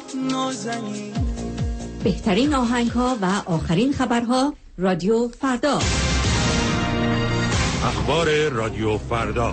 نازنین. بهترین آهنگ‌ها و آخرین خبرها رادیو فردا. اخبار رادیو فردا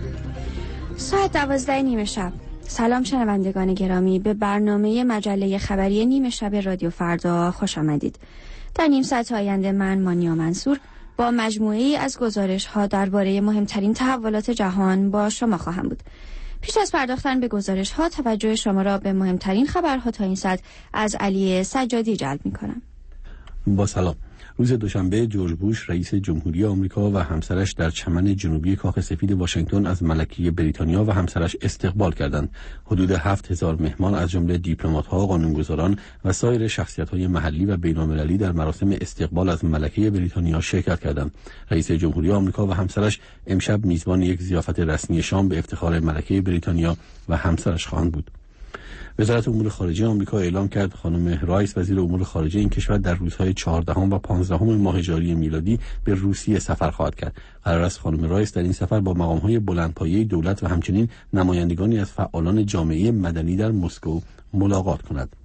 ساعت 12 شب. سلام شنوندگان گرامی، به برنامه مجله خبری نیم شب رادیو فردا خوش آمدید. در نیم ساعت آینده من مانیا منصور با مجموعه‌ای از گزارش‌ها درباره مهمترین تحولات جهان با شما خواهم بود. پیش از پرداختن به گزارش‌ها توجه شما را به مهمترین خبرها تا این ساعت از علی سجادی جلب می‌کنم. با سلام. روز دوشنبه جورج بوش رئیس جمهوری آمریکا و همسرش در چمن جنوبی کاخ سفید واشنگتن از ملکه بریتانیا و همسرش استقبال کردند. حدود 7000 مهمان از جمله دیپلمات‌ها، قانونگذاران و سایر شخصیت‌های محلی و بین‌المللی در مراسم استقبال از ملکه بریتانیا شرکت کردند. رئیس جمهوری آمریکا و همسرش امشب میزبان یک ضیافت رسمی شام به افتخار ملکه بریتانیا و همسرش خواهند بود. وزارت امور خارجه آمریکا اعلام کرد خانم رایس وزیر امور خارجه این کشور در روزهای 14 و 15 ماه ژوئیه میلادی به روسیه سفر خواهد کرد. قرار است خانم رایس در این سفر با مقام‌های بلندپایه دولت و همچنین نمایندگانی از فعالان جامعه مدنی در مسکو ملاقات کند.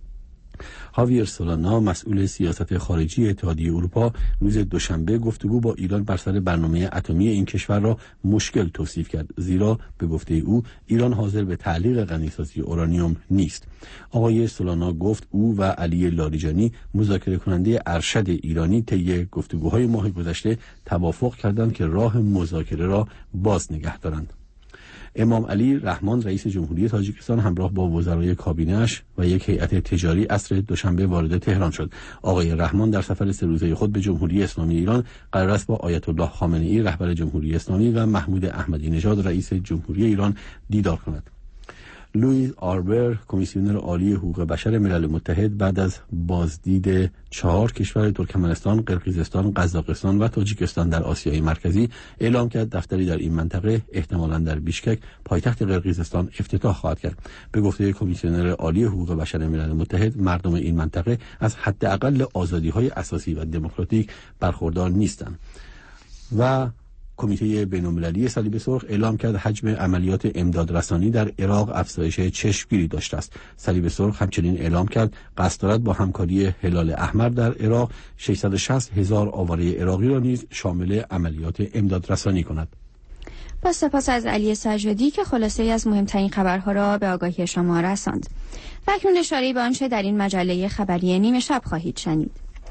هاویر سولانا مسئول سیاست خارجی اتحادیه اروپا روز دوشنبه گفتگو با ایران بر سر برنامه اتمی این کشور را مشکل توصیف کرد، زیرا به گفته او ایران حاضر به تعلیق غنیسازی اورانیوم نیست. آقای سولانا گفت او و علی لاریجانی مذاکره کننده ارشد ایرانی طی گفتگوهای ماه گذشته توافق کردند که راه مذاکره را باز نگه دارند. امام علی رحمان رئیس جمهوری تاجیکستان همراه با وزرای کابینه‌اش و یک هیئت تجاری عصر دوشنبه وارد تهران شد. آقای رحمان در سفر 3 روزه خود به جمهوری اسلامی ایران قرار است با آیت الله خامنه‌ای رهبر جمهوری اسلامی و محمود احمدی نژاد رئیس جمهوری ایران دیدار کند. لوئیس آربر کمیسیونر عالی حقوق بشر ملل متحد بعد از بازدید 4 کشور ترکمنستان، قرقیزستان، قزاقستان و تاجیکستان در آسیای مرکزی اعلام کرد دفتری در این منطقه احتمالاً در بیشکک پایتخت قرقیزستان افتتاح خواهد کرد. به گفته کمیسیونر عالی حقوق بشر ملل متحد مردم این منطقه از حداقل آزادی‌های اساسی و دموکراتیک برخوردار نیستند. و کمیته بین‌المللی صلیب سرخ اعلام کرد حجم عملیات امدادرسانی در عراق افزایش چشمگیری داشته است. صلیب سرخ همچنین اعلام کرد قصد دارد با همکاری هلال احمر در عراق 660,000 آواره عراقی را نیز شامل عملیات امدادرسانی کند. با سپاس از علی سجادی که خلاصه‌ای از مهمترین خبرها را به آگاهی شما رساند. و اکنون اشاره‌ای به آنچه در این مجله خبری نیم شب خواهید شنید.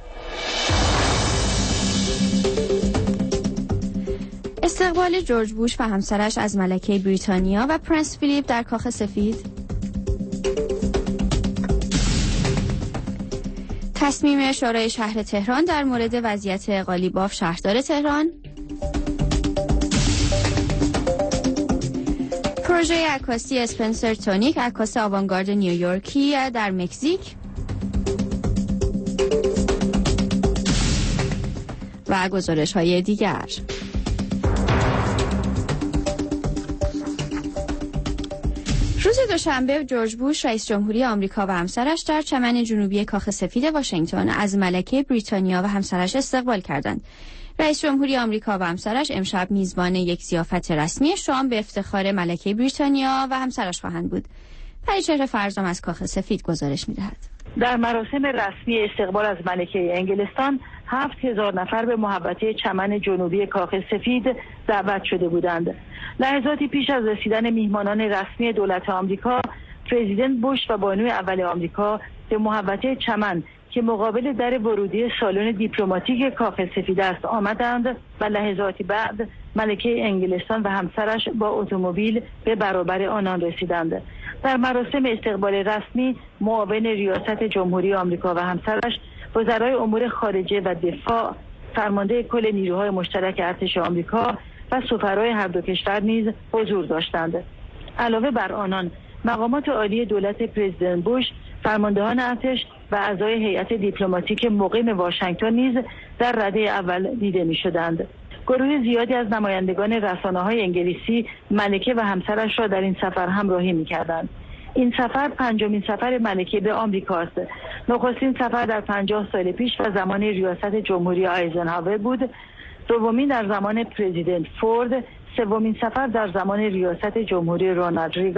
استقبال جورج بوش و همسرش از ملکه بریتانیا و پرنس فیلیپ در کاخ سفید. تصمیم شورای شهر تهران در مورد وضعیت قالیباف شهردار تهران. پروژه عکاسی اسپنسر تونیک عکاس آوانگارد نیویورکی در مکزیک. و گزارش‌های دیگر. روز دوشنبه جورج بوش رئیس جمهوری آمریکا و همسرش در چمن جنوبی کاخ سفید واشنگتن از ملکه بریتانیا و همسرش استقبال کردند. رئیس جمهوری آمریکا و همسرش امشب میزبان یک ضیافت رسمی شام به افتخار ملکه بریتانیا و همسرش خواهند بود. پریچهره فرزام از کاخ سفید گزارش می‌دهد. در مراسم رسمی استقبال از ملکه انگلستان 7000 نفر به محوطه چمن جنوبی کاخ سفید دعوت شده بودند. لحظاتی پیش از رسیدن میهمانان رسمی دولت آمریکا، پرزیدنت بوش و بانوی اول آمریکا به محوطه چمن که مقابل در ورودی سالن دیپلماتیک کاخ سفید است آمدند و لحظاتی بعد ملکه انگلستان و همسرش با اتومبیل به برابر آنان رسیدند. در مراسم استقبال رسمی معاون ریاست جمهوری آمریکا و همسرش، وزرای امور خارجه و دفاع، فرمانده کل نیروهای مشترک ارتش آمریکا و سفرای هر دو کشور نیز حضور داشتند. علاوه بر آنان مقامات عالی دولت پرزیدنت بوش، فرماندهان ارتش و اعضای هیئت دیپلماتیک مقیم واشنگتن نیز در رده اول دیده می شدند. گروه زیادی از نمایندگان رسانه‌های انگلیسی ملکه و همسرش را در این سفر همراهی می‌کردند. این سفر 5مین سفر ملکه به آمریکا است. نخستین سفر در 50 سال پیش و زمان ریاست جمهوری آیزنهاور بود، دومین در زمان پرزیدنت فورد، سومین سفر در زمان ریاست جمهوری رونالد ریگان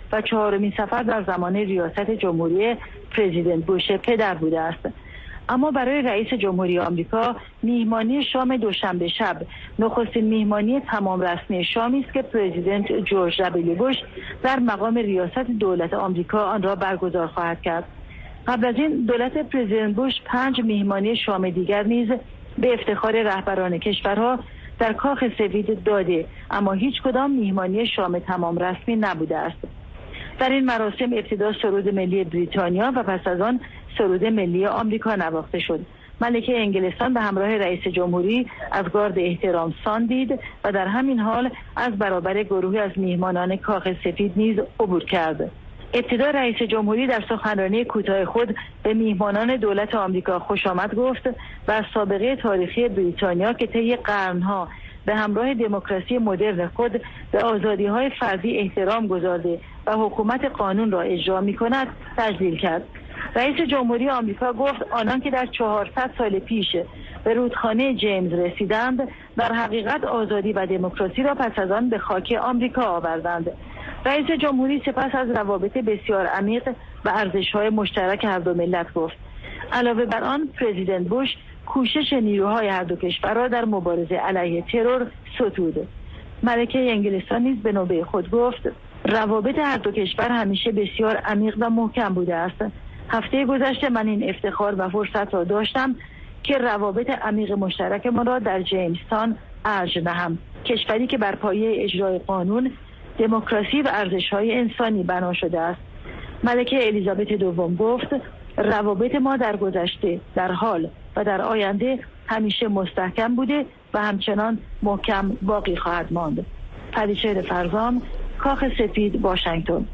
و 4مین سفر در زمان ریاست جمهوری پرزیدنت بوش پدر بوده است. اما برای رئیس جمهوری آمریکا میهمانی شام دوشنبه شب نخستین میهمانی تمام رسمی شامی است که پرزیدنت جورج دبلیو بوش در مقام ریاست دولت آمریکا آن را برگزار خواهد کرد. قبل از این دولت پرزیدنت بوش 5 میهمانی شام دیگر نیز به افتخار رهبران کشورها در کاخ سفید داده، اما هیچ کدام میهمانی شام تمام رسمی نبوده است. در این مراسم ابتدا سرود ملی بریتانیا و پس از آن سرود ملی آمریکا نواخته شد. ملکه انگلستان به همراه رئیس جمهوری از گارد احترام ساندید و در همین حال از برابر گروهی از میهمانان کاخ سفید نیز عبور کرد. ابتدا رئیس جمهوری در سخنرانی کوتاه خود به میهمانان دولت آمریکا خوش آمد گفت و از سابقه تاریخی بریتانیا که طی قرنها به همراه دموکراسی مدرن خود به آزادی‌های فردی احترام گذارده و حکومت قانون را اجرا می‌کند تجلیل کرد. رئیس جمهوری آمریکا گفت آنان که در 400 سال پیش به رودخانه جیمز رسیدند در حقیقت آزادی و دموکراسی را پس از آن به خاک آمریکا آوردند. رئیس جمهوری سپس از روابط بسیار عمیق و ارزش‌های مشترک هر دو ملت گفت. علاوه بر آن پرزیدنت بوش کوشش نیروهای هر دو کشور را در مبارزه علیه ترور ستود. ملکه انگلستان نیز به نوبه خود گفت روابط هر دو کشور همیشه بسیار عمیق و محکم بوده است. هفته گذشته من این افتخار و فرصت را داشتم که روابط عمیق مشترک ما را در جیمزتان ارج نهم، کشوری که بر پایه اجرای قانون، دموکراسی و ارزش‌های انسانی بنا شده است. ملکه الیزابت دوم گفت روابط ما در گذشته، در حال و در آینده همیشه مستحکم بوده و همچنان محکم باقی خواهد ماند. پریچهر فرزام، کاخ سفید، واشنگتن.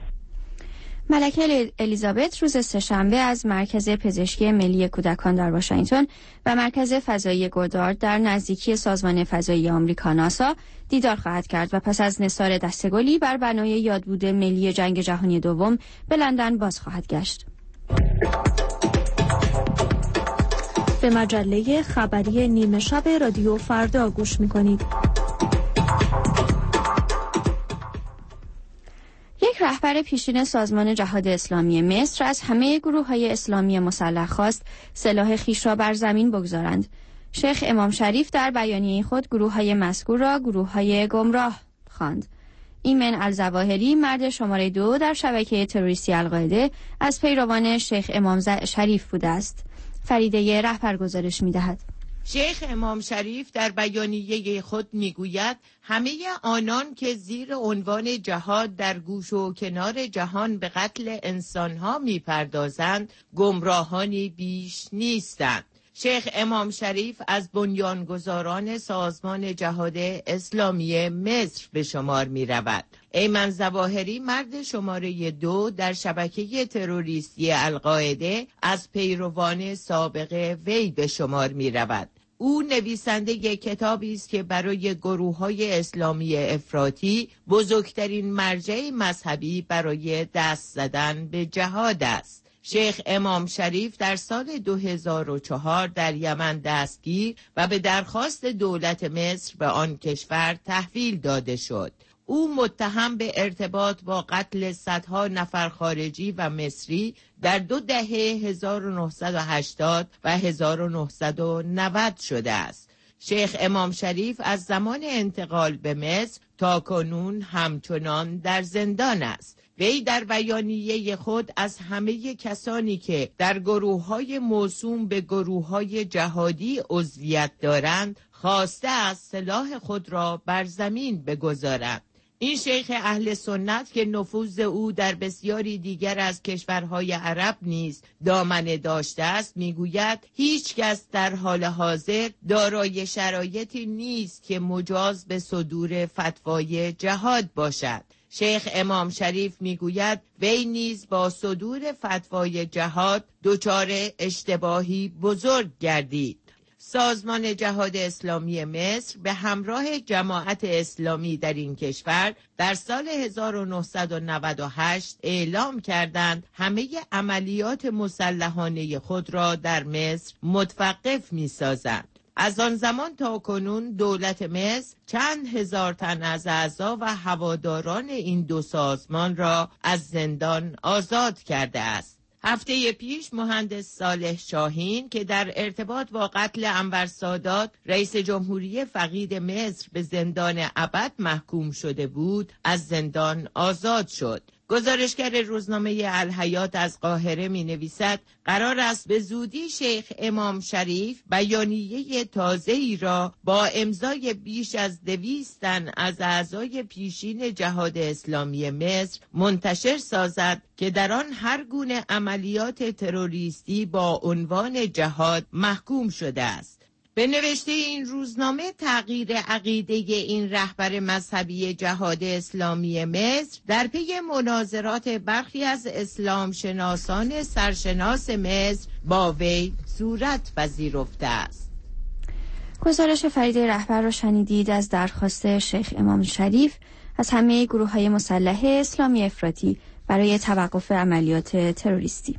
ملکه الیزابت روز سه‌شنبه از مرکز پزشکی ملی کودکان در واشنگتن و مرکز فضایی گودارد در نزدیکی سازمان فضایی آمریکا ناسا دیدار خواهد کرد و پس از نثار دسته‌گلی بر بنای یادبود ملی جنگ جهانی دوم به لندن باز خواهد گشت. به مجله خبری نیمه شب رادیو فردا گوش می‌کنید. یک رهبر پیشین سازمان جهاد اسلامی مصر از همه گروه‌های اسلامی مسلح خواست سلاح خویش را بر زمین بگذارند. شیخ امام شریف در بیانیه خود گروه‌های مذکور را گروه‌های گمراه خواند. ایمن الظواهری، مرد شماره 2 در شبکه تروریستی القاعده، از پیروان شیخ امام شریف بوده است. فریده رهبر گزارش می‌دهد. شیخ امام شریف در بیانیه خود میگوید همه آنان که زیر عنوان جهاد در گوش و کنار جهان به قتل انسانها میپردازند گمراهانی بیش نیستند. شیخ امام شریف از بنیانگذاران سازمان جهاد اسلامی مصر به شمار می رود. ایمن ظواهری، مرد شماره 2 در شبکه تروریستی القاعده، از پیروان سابق وی به شمار می رود. او نویسنده یک کتابی است که برای گروه‌های اسلامی افراطی بزرگترین مرجع مذهبی برای دست زدن به جهاد است. شیخ امام شریف در سال 2004 در یمن دستگیر و به درخواست دولت مصر به آن کشور تحویل داده شد. او متهم به ارتباط با قتل صدها نفر خارجی و مصری در 2 دهه 1980 و 1990 شده است. شیخ امام شریف از زمان انتقال به مصر تا کنون همچنان در زندان است. وی در بیانیه خود از همه کسانی که در گروه‌های موسوم به گروه‌های جهادی عضویت دارند خواسته است سلاح خود را بر زمین بگذارند. این شیخ اهل سنت که نفوذ او در بسیاری دیگر از کشورهای عرب نیز دامنه داشته است میگوید هیچ کس در حال حاضر دارای شرایطی نیست که مجاز به صدور فتوای جهاد باشد. شیخ امام شریف میگوید وی نیز با صدور فتوای جهاد دچار اشتباهی بزرگ گردید. سازمان جهاد اسلامی مصر به همراه جماعت اسلامی در این کشور در سال 1998 اعلام کردند همه عملیات مسلحانه خود را در مصر متوقف می‌سازند. از آن زمان تا کنون دولت مصر چند هزار تن از اعضا و هواداران این دو سازمان را از زندان آزاد کرده است. هفته پیش مهندس صالح شاهین که در ارتباط با قتل انور سادات رئیس جمهوری فقید مصر به زندان ابد محکوم شده بود، از زندان آزاد شد. گزارشگر روزنامه الحیات از قاهره می نویسد قرار است به زودی شیخ امام شریف بیانیه تازه‌ای را با امضای بیش از 200 تن از اعضای پیشین جهاد اسلامی مصر منتشر سازد که در آن هر گونه عملیات تروریستی با عنوان جهاد محکوم شده است. به نوشته این روزنامه تغییر عقیده این رهبر مذهبی جهاد اسلامی مصر در پی مناظرات برخی از اسلام شناسان سرشناس مصر با وی صورت پذیرفته است. گزارش فرید رهبر را شنیدید از درخواست شیخ امام شریف از همه گروه‌های مسلح اسلامی افراطی برای توقف عملیات تروریستی.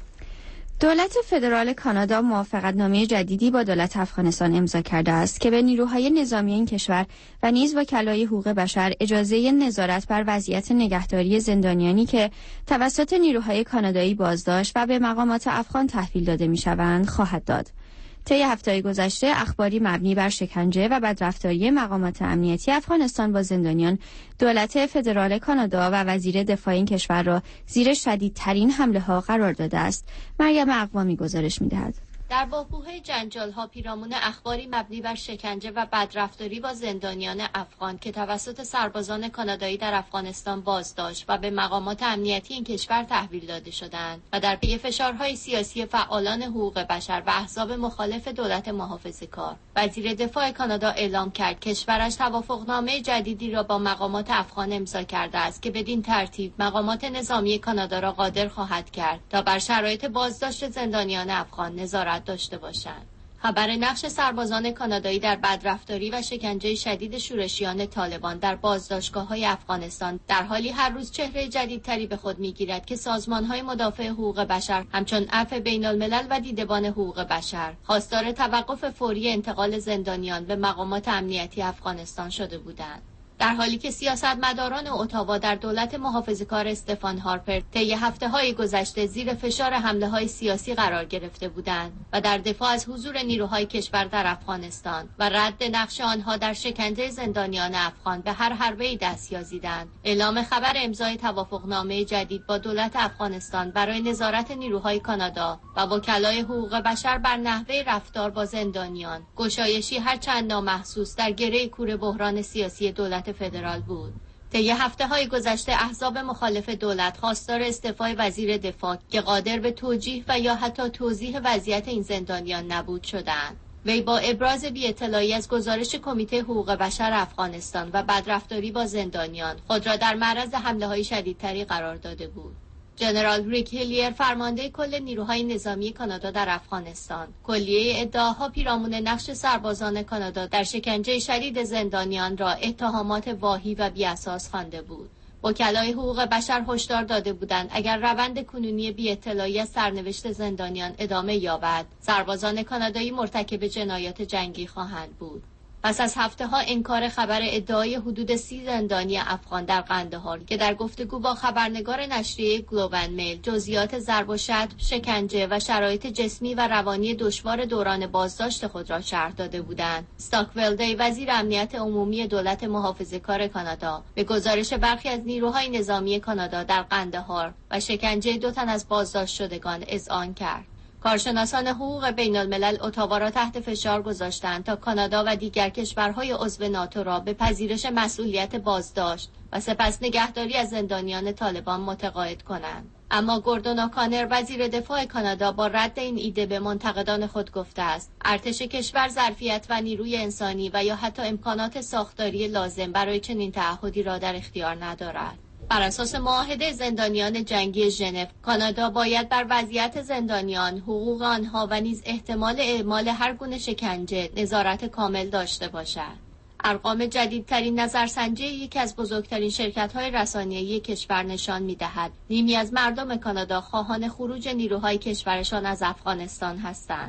دولت فدرال کانادا موافقتنامه جدیدی با دولت افغانستان امضا کرده است که به نیروهای نظامی این کشور و نیز وکلای حقوق بشر اجازه نظارت بر وضعیت نگهداری زندانیانی که توسط نیروهای کانادایی بازداشت و به مقامات افغان تحویل داده می‌شوند خواهد داد. طی هفته‌های گذشته اخباری مبنی بر شکنجه و بدرفتاری مقامات امنیتی افغانستان با زندانیان دولت فدرال کانادا و وزیر دفاع این کشور را زیر شدیدترین حمله‌ها قرار داده است. مریم اقوامی گزارش می‌دهد. در بحبوحه جنجال‌ها پیرامون اخباری مبنی بر شکنجه و بدرفتاری با زندانیان افغان که توسط سربازان کانادایی در افغانستان بازداشت و به مقامات امنیتی این کشور تحویل داده شدند و در پی فشارهای سیاسی فعالان حقوق بشر و احزاب مخالف دولت محافظه‌کار، وزیر دفاع کانادا اعلام کرد کشورش توافقنامه جدیدی را با مقامات افغان امضا کرده است که بدین ترتیب مقامات نظامی کانادا را قادر خواهد کرد تا بر شرایط بازداشت زندانیان افغان نظارت داشته باشند. خبر نقش سربازان کانادایی در بدرفتاری و شکنجه شدید شورشیان طالبان در بازداشتگاه‌های افغانستان در حالی هر روز چهره جدیدتری به خود می‌گیرد که سازمان‌های مدافع حقوق بشر همچون عفو بین‌الملل و دیدبان حقوق بشر خواستار توقف فوری انتقال زندانیان به مقامات امنیتی افغانستان شده بودند. در حالی که سیاستمداران اتاوا در دولت محافظه‌کار استفان هارپر طی هفته‌های گذشته زیر فشار حمله‌های سیاسی قرار گرفته بودند و در دفاع از حضور نیروهای کشور در افغانستان و رد نقش آنها در شکنجه زندانیان افغان به هر حربه‌ای دست یازیدند، اعلام خبر امضای توافقنامه جدید با دولت افغانستان برای نظارت نیروهای کانادا و وکلای حقوق بشر بر نحوه رفتار با زندانیان، گشایشی هرچند نامحسوس در گره کور بحران سیاسی دولت فدرال بود. طی هفته‌های گذشته احزاب مخالف دولت خواستار استعفای وزیر دفاع که قادر به توجیه و یا حتی توضیح وضعیت این زندانیان نبود شدند. وی با ابراز بی‌اطلاعی از گزارش کمیته حقوق بشر افغانستان و بدرفتاری با زندانیان خود را در معرض حمله‌های شدیدتری قرار داده بود. جنرال ریک هیلیر فرمانده کل نیروهای نظامی کانادا در افغانستان کلیه ادعاها پیرامون نقش سربازان کانادا در شکنجه شدید زندانیان را اتهامات واهی و بی‌اساس خوانده بود. وکلای حقوق بشر هشدار داده بودند اگر روند کنونی بی‌اطلاعی از سرنوشت زندانیان ادامه یابد، سربازان کانادایی مرتکب جنایات جنگی خواهند بود. پس از هفته‌ها انکار خبر ادعای حدود 30 زندانی افغان در قندهار که در گفتگو با خبرنگار نشریه گلوب اند میل جزئیات ضرب و شتم، شکنجه و شرایط جسمی و روانی دشوار دوران بازداشت خود را شرح داده بودند، استاکول دی وزیر امنیت عمومی دولت محافظه‌کار کانادا به گزارش برخی از نیروهای نظامی کانادا در قندهار و شکنجه 2 تن از بازداشت شدگان اذعان کرد. کارشناسان حقوق بین الملل اتاوا را تحت فشار گذاشتند تا کانادا و دیگر کشورهای عضو ناتو را به پذیرش مسئولیت بازداشت و سپس نگهداری از زندانیان طالبان متقاعد کنند. اما گوردون اوکانر وزیر دفاع کانادا با رد این ایده به منتقدان خود گفته است ارتش کشور ظرفیت و نیروی انسانی و یا حتی امکانات ساختاری لازم برای چنین تعهدی را در اختیار ندارد. بر اساس معاهده زندانیان جنگی ژنو، کانادا باید بر وضعیت زندانیان، حقوق آنها و نیز احتمال اعمال هر گونه شکنجه نظارت کامل داشته باشد. ارقام جدیدترین نظرسنجی یکی از بزرگترین شرکت‌های رسانه‌ای کشور نشان می‌دهد نیمی از مردم کانادا خواهان خروج نیروهای کشورشان از افغانستان هستند.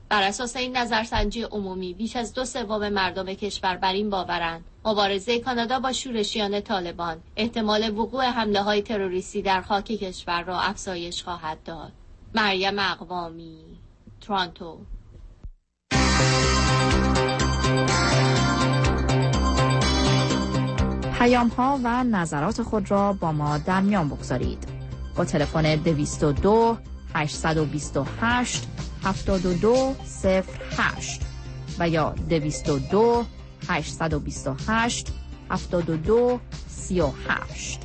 بر اساس این نظرسنجی عمومی بیش از 2/3 مردم کشور بر این باورند مبارزه کانادا با شورشیان طالبان احتمال وقوع حمله‌های تروریستی در خاک کشور را افزایش خواهد داد. مریم اقوامی، تورنتو. پیام‌ها و نظرات خود را با ما در میان بگذارید. با تلفن 222 828 7208 و یا 222 828 7238.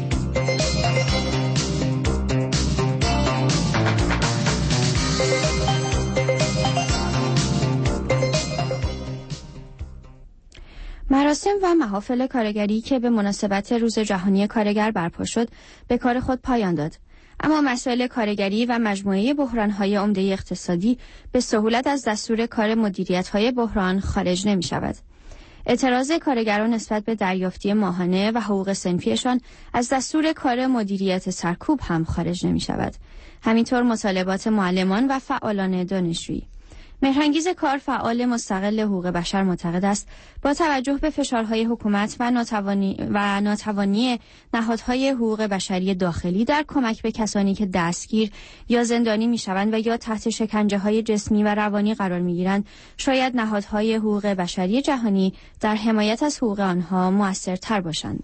مراسم و محافل کارگری که به مناسبت روز جهانی کارگر برپا شد به کار خود پایان داد. اما مسائل کارگری و مجموعه بحران‌های عمده اقتصادی به سهولت از دستور کار مدیریت‌های بحران خارج نمی‌شود. اعتراض کارگران نسبت به دریافتی ماهانه و حقوق صنفیشان از دستور کار مدیریت سرکوب هم خارج نمی‌شود. همینطور مطالبات معلمان و فعالان دانشجویی. مهرانگیز کار، فعال مستقل حقوق بشر، معتقد است با توجه به فشارهای حکومت و ناتوانی نهادهای حقوق بشری داخلی در کمک به کسانی که دستگیر یا زندانی میشوند و یا تحت شکنجه‌های جسمی و روانی قرار میگیرند، شاید نهادهای حقوق بشری جهانی در حمایت از حقوق آنها مؤثرتر باشند.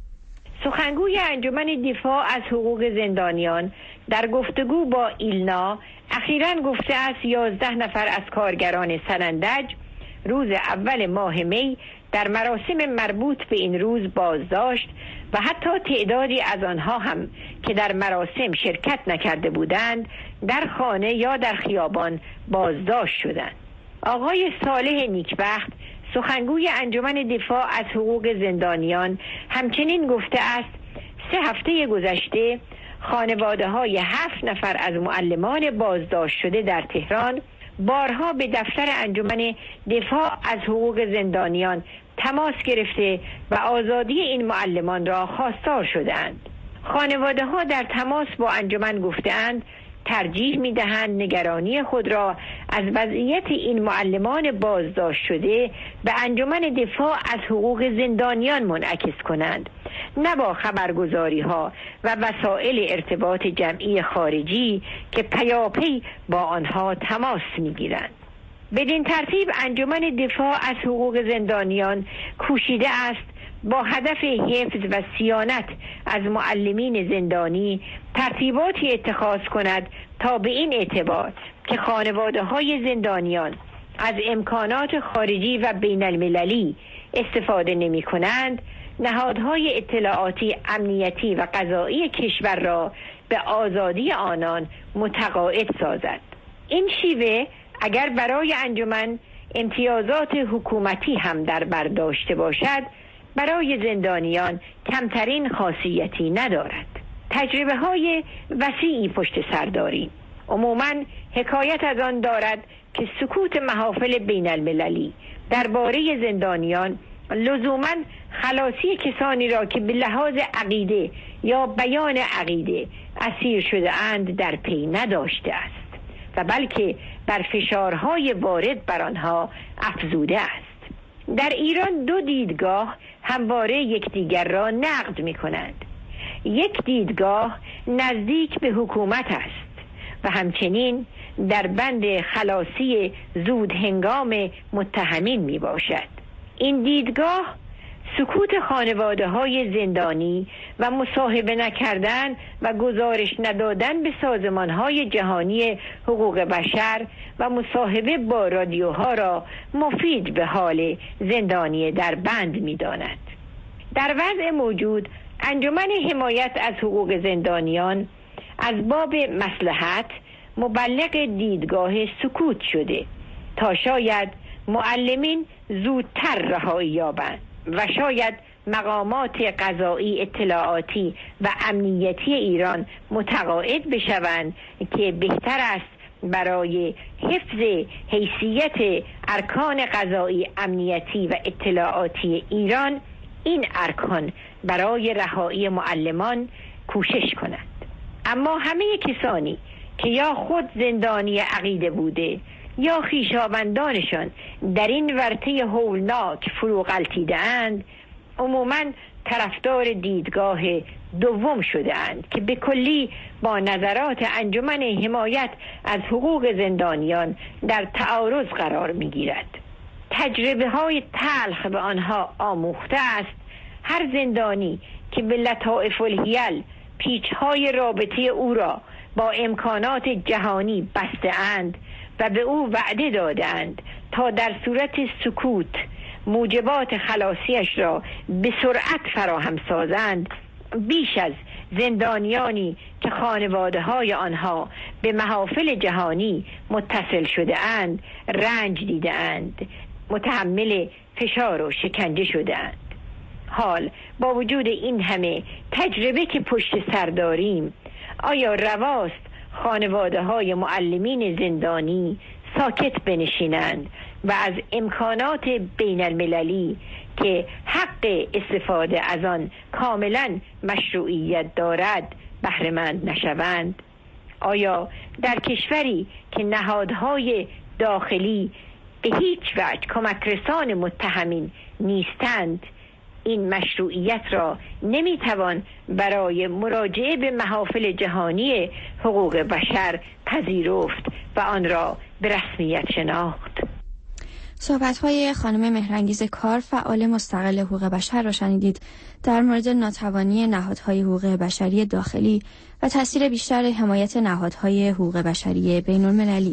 سخنگوی انجمن دفاع از حقوق زندانیان در گفتگو با ایلنا اخیراً گفته است 11 نفر از کارگران سنندج روز اول ماه می در مراسم مربوط به این روز بازداشت و حتی تعدادی از آنها هم که در مراسم شرکت نکرده بودند در خانه یا در خیابان بازداشت شدند. آقای صالح نیکبخت، سخنگوی انجمن دفاع از حقوق زندانیان، همچنین گفته است 3 هفته گذشته خانواده‌های 7 نفر از معلمان بازداشت شده در تهران بارها به دفتر انجمن دفاع از حقوق زندانیان تماس گرفته و آزادی این معلمان را خواستار شدند. خانواده‌ها در تماس با انجمن گفته‌اند ترجیح می‌دهند نگرانی خود را از وضعیت این معلمان بازداشت شده به انجمن دفاع از حقوق زندانیان منعکس کنند، نه با خبرگزاری‌ها و وسایل ارتباط جمعی خارجی که پیاپی با آنها تماس می‌گیرند. بدین ترتیب انجمن دفاع از حقوق زندانیان کوشیده است با هدف حفظ و صیانت از معلمین زندانی ترتیباتی اتخاذ کند تا به این اعتبار که خانواده‌های زندانیان از امکانات خارجی و بین المللی استفاده نمی کنند، نهادهای اطلاعاتی، امنیتی و قضایی کشور را به آزادی آنان متقاعد سازد. این شیوه اگر برای انجمن امتیازات حکومتی هم در بر داشته باشد، برای زندانیان کمترین خاصیتی ندارد. تجربه های وسیعی پشت سر داریم. عموماً حکایت از آن دارد که سکوت محافل بین المللی درباره زندانیان لزوماً خلاصی کسانی را که به لحاظ عقیده یا بیان عقیده اسیر شده اند در پی نداشته است و بلکه بر فشارهای وارد بر آنها افزوده است. در ایران 2 دیدگاه همواره یکدیگر را نقد می کنند. یک دیدگاه نزدیک به حکومت است و همچنین در بند خلاصی زود هنگام متهمین می باشد. این دیدگاه سکوت خانواده‌های زندانی و مصاحبه نکردن و گزارش ندادن به سازمان‌های جهانی حقوق بشر و مصاحبه با رادیوها را مفید به حال زندانی در بند می‌داند. در وضع موجود انجمن حمایت از حقوق زندانیان از باب مصلحت مبلغ دیدگاه سکوت شده تا شاید معلمین زودتر رهایی یابند و شاید مقامات قضایی، اطلاعاتی و امنیتی ایران متقاعد بشوند که بهتر است برای حفظ حیثیت ارکان قضایی، امنیتی و اطلاعاتی ایران این ارکان برای رهایی معلمان کوشش کنند. اما همه کسانی که یا خود زندانی عقیده بوده یا خویشاوندانشان در این ورطه هولناک فرو غلطیده‌اند، عموماً طرفدار دیدگاه دوم شده‌اند که به کلی با نظرات انجمن حمایت از حقوق زندانیان در تعارض قرار می‌گیرد. تجربه‌های تلخ به آنها آموخته است هر زندانی که به لطائف الحیل پیچ‌های رابطه او را با امکانات جهانی بسته‌اند و به او وعده دادند تا در صورت سکوت موجبات خلاصیش را به سرعت فراهم سازند، بیش از زندانیانی که خانواده‌های آنها به محافل جهانی متصل شده اند رنج دیده اند، متحمل فشار و شکنجه شده اند. حال با وجود این همه تجربه که پشت سر داریم، آیا رواست خانواده‌های معلمین زندانی ساکت بنشینند و از امکانات بین المللی که حق استفاده از آن کاملا مشروعیت دارد بهره مند نشوند؟ آیا در کشوری که نهادهای داخلی به هیچ وجه کمک رسان متهمین نیستند این مشروعیت را نمیتوان برای مراجعه به محافل جهانی حقوق بشر پذیرفت و آن را به رسمیت شناخت؟ صحبت‌های خانم مهرانگیز کار، فعال مستقل حقوق بشر را شنیدید در مورد ناتوانی نهادهای حقوق بشری داخلی و تاثیر بیشتر حمایت نهادهای حقوق بشری بین‌المللی.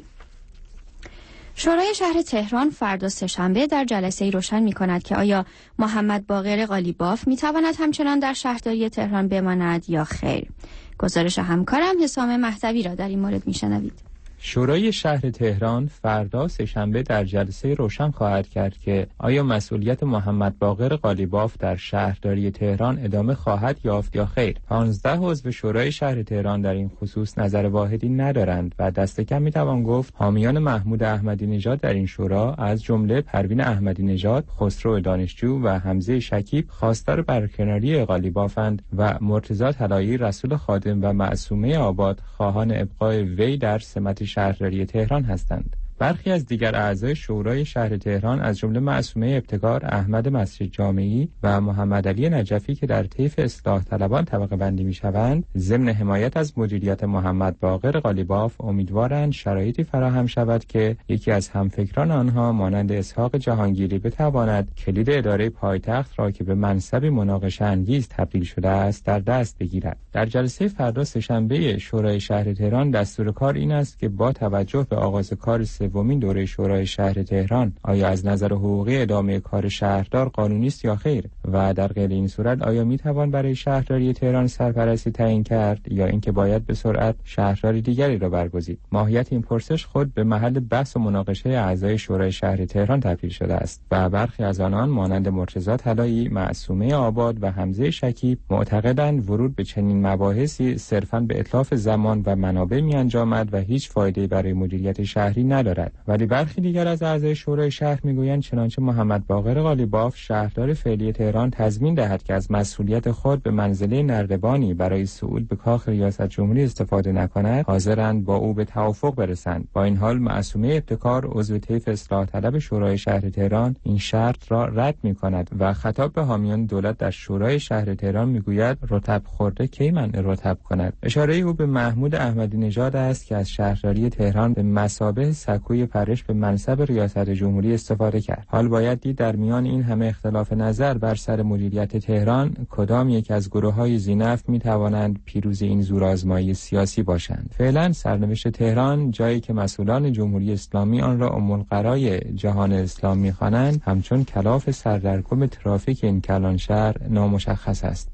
شورای شهر تهران فردا سه‌شنبه در جلسه‌ای روشن می‌کند که آیا محمد باقر قالیباف می‌تواند همچنان در شهرداری تهران بماند یا خیر. گزارش همکارم حسام مهدوی را در این مورد می‌شنوید. شورای شهر تهران فردا سه‌شنبه در جلسه روشن خواهد کرد که آیا مسئولیت محمد باقر قالیباف در شهرداری تهران ادامه خواهد یافت یا خیر. 15 عضو شورای شهر تهران در این خصوص نظر واحدی ندارند و دست کم میتوان گفت حامیان محمود احمدی نژاد در این شورا از جمله پروین احمدی نژاد، خسرو دانشجو و حمزه شکیب خواستار برکناری قالیبافند و مرتضی طلایی رسول خادم و معصومه آباد خواهان ابقای وی در سمت شهرداری تهران هستند. برخی از دیگر اعضای شورای شهر تهران از جمله معصومه ابتکار، احمد مسجد جامعی و محمد علی نجفی که در طیف اصلاح طلبان طبقه بندی می‌شوند، ضمن حمایت از مدیریت محمد باقر قالیباف امیدوارند شرایطی فراهم شود که یکی از همفکران آنها مانند اسحاق جهانگیری بتواند کلید اداره پایتخت را که به منصبی مناقشه انگیز تبدیل شده است در دست بگیرد. در جلسه فردا سه‌شنبه شورای شهر تهران دستور کار این است که با توجه به آغاز کار سومین دوره شورای شهر تهران آیا از نظر حقوقی ادامه کار شهردار قانونی است یا خیر و در غیر این صورت آیا میتوان برای شهرداری تهران سرپرستی تعیین کرد یا اینکه باید به سرعت شهرداری دیگری را برگزید. ماهیت این پرسش خود به محل بحث و مناقشه اعضای شورای شهر تهران تبدیل شده است و برخی از آنان مانند مرتضی طلایی، معصومه آباد و حمزه شکیب معتقدند ورود به چنین مباحثی صرفاً به اتلاف زمان و منابع می‌انجامد و هیچ فایده‌ای برای مدیریت شهری ندارد. ولی برخی دیگر از اعضای شورای شهر میگویند چنانچه محمد باقر قالیباف شهردار فعلی تهران تضمین دهد که از مسئولیت خود به منزله نردبانی برای صعود به کاخ ریاست جمهوری استفاده نکند، حاضرند با او به توافق برسند. با این حال معصومه ابتکار عضو طیف اصلاح طلب شورای شهر تهران این شرط را رد میکند و خطاب به حامیان دولت در شورای شهر تهران میگوید رطب خورده کی منع رطب کند. اشاره او به محمود احمدی نژاد است که از شهرداری تهران به مثابه سکوی پرش به منصب ریاست جمهوری استفاده کرد. حال باید دید در میان این همه اختلاف نظر بر سر مدیریت تهران کدام یک از گروه‌های ذی‌نفع می‌توانند پیروز این زورآزمایی سیاسی باشند. فعلا سرنوشت تهران، جایی که مسئولان جمهوری اسلامی آن را ام القرای جهان اسلام می‌خوانند، همچون کلاف سردرگم ترافیک این کلان شهر نامشخص است.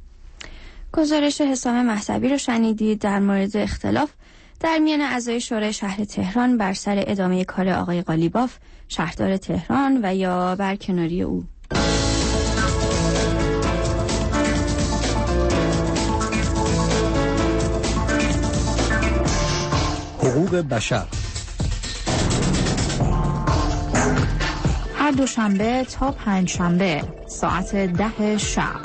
گزارش حسام مهدوی رو شنیدید در مورد اختلاف در میان اعضای شورای شهر تهران بر سر ادامه کار آقای قالیباف شهردار تهران و یا برکناری او. حقوق بشر هر دوشنبه تا پنجشنبه ساعت 10 شب.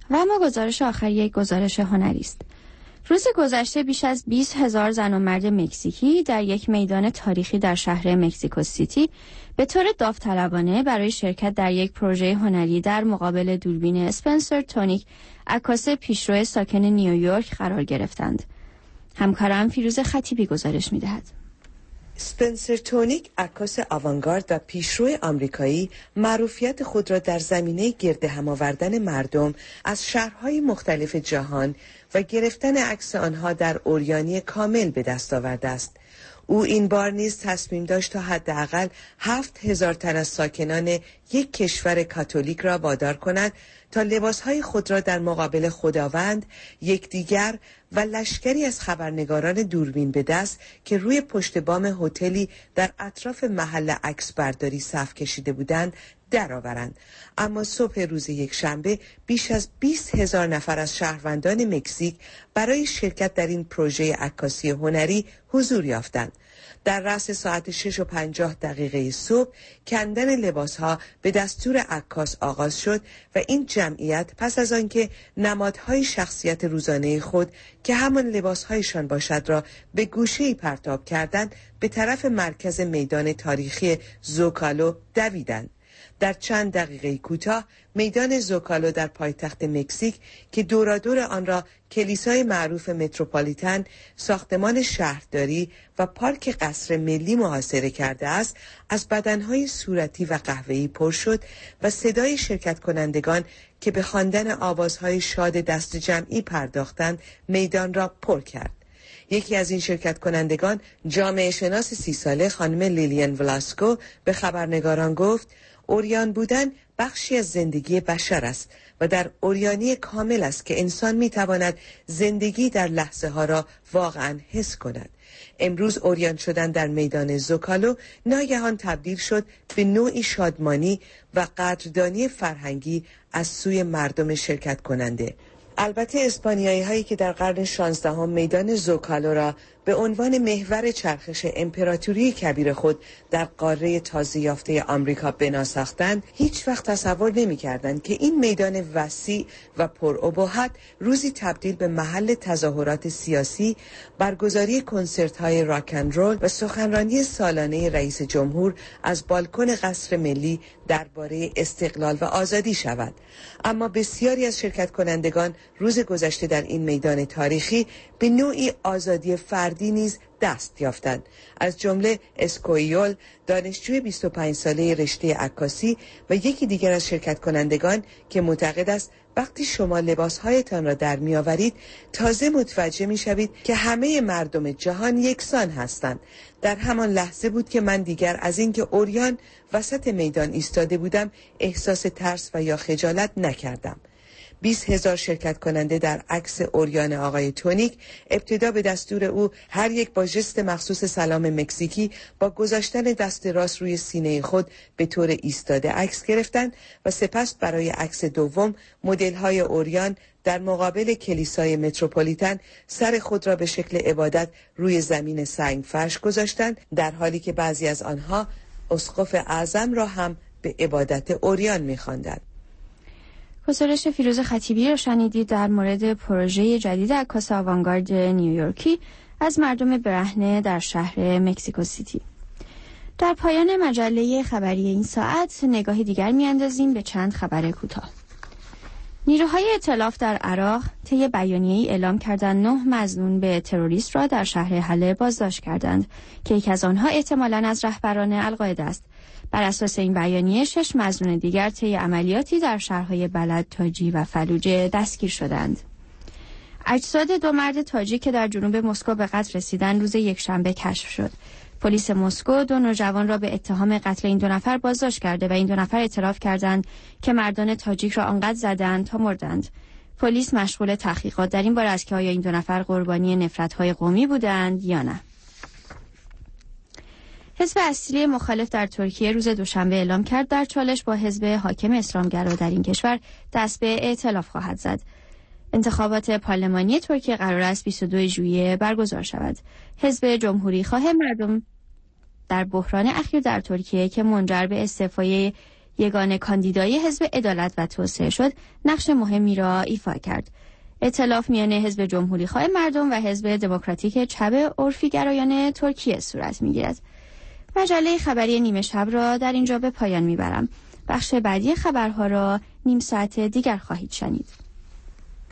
و اما گزارش آخر یک گزارش هنری است. روز گذشته بیش از 20,000 زن و مرد مکزیکی در یک میدان تاریخی در شهر مکزیکو سیتی به طور داوطلبانه برای شرکت در یک پروژه هنری در مقابل دوربین اسپنسر تونیک، عکاس پیشرو ساکن نیویورک قرار گرفتند. همکارم فیروز خطیبی گزارش می‌دهد. اسپنسر تونیک، عکاس آوانگارد و پیشرو آمریکایی، معروفیت خود را در زمینه گرد هم آوردن مردم از شهرهای مختلف جهان و گرفتن عکس آنها در عریانی کامل به دست آورده است. او این بار نیز تصمیم داشت تا حداقل 7,000 تن از ساکنان یک کشور کاتولیک را وادار کند تا لباسهای خود را در مقابل خداوند، یکدیگر و لشکری از خبرنگاران دوربین به دست که روی پشت بام هتلی در اطراف محل عکس برداری صف کشیده بودند درآورند. اما صبح روز یکشنبه بیش از 20,000 نفر از شهروندان مکزیک برای شرکت در این پروژه عکاسی هنری حضور یافتند. در رأس ساعت 6:50 صبح کندن لباسها به دستور عکاس آغاز شد و این جمعیت پس از آنکه نمادهای شخصیت روزانه خود که همان لباسهایشان باشد را به گوشه‌ای پرتاب کردند، به طرف مرکز میدان تاریخی زوکالو دویدند. در چند دقیقه کوتاه میدان زوکالو در پایتخت مکزیک که دورادور آن را کلیسای معروف متروپولیتن، ساختمان شهرداری و پارک قصر ملی محاصره کرده است، از بدنهای صورتی و قهوه‌ای پر شد و صدای شرکت کنندگان که به خواندن آوازهای شاد دست جمعی پرداختند میدان را پر کرد. یکی از این شرکت کنندگان، جامعه شناس 30 ساله خانم لیلیان ولاسکو، به خبرنگاران گفت عریان بودن بخشی از زندگی بشر است و در عریانی کامل است که انسان میتواند زندگی در لحظه ها را واقعا حس کند. امروز عریان شدن در میدان زوکالو ناگهان تبدیل شد به نوعی شادمانی و قدردانی فرهنگی از سوی مردم شرکت کننده. البته اسپانیایی هایی که در قرن 16 میدان زوکالو را به عنوان محور چرخش امپراتوری کبیر خود در قاره تازه یافته آمریکا بنا ساختند، هیچ وقت تصور نمی‌کردند که این میدان وسیع و پرابهت روزی تبدیل به محل تظاهرات سیاسی، برگزاری کنسرت‌های راک اند رول و سخنرانی سالانه رئیس جمهور از بالکن قصر ملی درباره استقلال و آزادی شود. اما بسیاری از شرکت کنندگان روز گذشته در این میدان تاریخی به نوعی آزادی فردی نیز دست یافتند. از جمله اسکویول، دانشجوی 25 ساله رشته عکاسی و یکی دیگر از شرکت کنندگان که معتقد است وقتی شما لباسهایتان را در میآورید تازه متوجه میشوید که همه مردم جهان یکسان هستند. در همان لحظه بود که من دیگر از اینکه عریان وسط میدان ایستاده بودم احساس ترس و یا خجالت نکردم. 20,000 شرکت کننده در عکس عریان آقای تونیک ابتدا به دستور او هر یک با ژست مخصوص سلام مکزیکی با گذاشتن دست راست روی سینه خود به طور ایستاده عکس گرفتند و سپس برای عکس دوم مدل‌های عریان در مقابل کلیسای متروپولیتن سر خود را به شکل عبادت روی زمین سنگ فرش گذاشتند، در حالی که بعضی از آنها اسقف اعظم را هم به عبادت عریان می‌خواندند. گزارش فیروز خطیبی را شنیدید در مورد پروژه جدید عکاس آوانگارد نیویورکی از مردم برهنه در شهر مکزیکو سیتی. در پایان مجله خبری این ساعت نگاهی دیگر می‌اندازیم به چند خبر کوتاه. نیروهای ائتلاف در عراق طی بیانیه‌ای اعلام کردند 9 مظنون به تروریست را در شهر حلب بازداشت کردند که یکی از آنها احتمالاً از رهبران القاعده است. بر اساس این بیانیه 6 مظنون دیگر طی عملیاتی در شهرهای بلد، تاجی و فلوجه دستگیر شدند. اجساد 2 مرد تاجی که در جنوب مسکو به قتل رسیدند روز یکشنبه کشف شد. پلیس مسکو 2 نوجوان را به اتهام قتل این 2 نفر بازداشت کرده و این 2 نفر اعتراف کردند که مردان تاجیک را آنقدر زدند تا مردند. پلیس مشغول تحقیقات در این باره است که آیا این 2 نفر قربانی نفرت‌های قومی بودند یا نه. حزب اصلی مخالف در ترکیه روز دوشنبه اعلام کرد در چالش با حزب حاکم اسلامگرا در این کشور دست به ائتلاف خواهد زد. انتخابات پارلمانی ترکیه قرار است 22 ژوئیه برگزار شود. حزب جمهوری خواه مردم در بحران اخیر در ترکیه که منجر به استعفای یگانه کاندیدای حزب عدالت و توسعه شد، نقش مهمی را ایفا کرد. ائتلاف میان حزب جمهوریخواه مردم و حزب دموکراتیک چپ عرفی‌گرایان ترکیه صورت می‌گیرد. مجله خبری نیمه شب را در اینجا به پایان می‌برم. بخش بعدی خبرها را نیم ساعت دیگر خواهید شنید.